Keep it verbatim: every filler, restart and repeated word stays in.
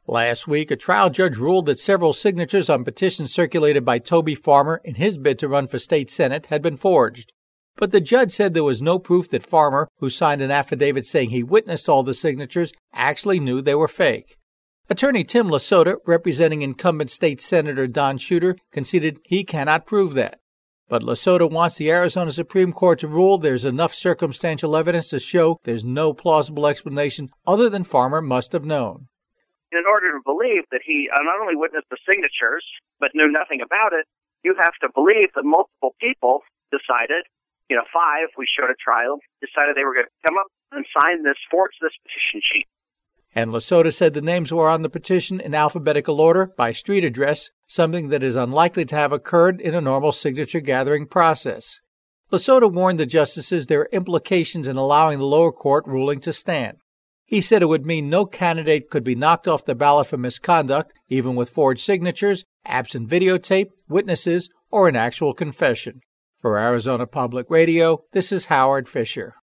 Last week, a trial judge ruled that several signatures on petitions circulated by Toby Farmer in his bid to run for state senate had been forged. But the judge said there was no proof that Farmer, who signed an affidavit saying he witnessed all the signatures, actually knew they were fake. Attorney Tim Lasota, representing incumbent state senator Don Shooter, conceded he cannot prove that. But Lasota wants the Arizona Supreme Court to rule there's enough circumstantial evidence to show there's no plausible explanation other than Farmer must have known. In order to believe that he not only witnessed the signatures, but knew nothing about it, you have to believe that multiple people decided, you know, five, we showed a trial, decided they were going to come up and sign this, forge this petition sheet. And Lasota said the names were on the petition in alphabetical order by street address, something that is unlikely to have occurred in a normal signature-gathering process. Lasota warned the justices there are implications in allowing the lower court ruling to stand. He said it would mean no candidate could be knocked off the ballot for misconduct, even with forged signatures, absent videotape, witnesses, or an actual confession. For Arizona Public Radio, this is Howard Fisher.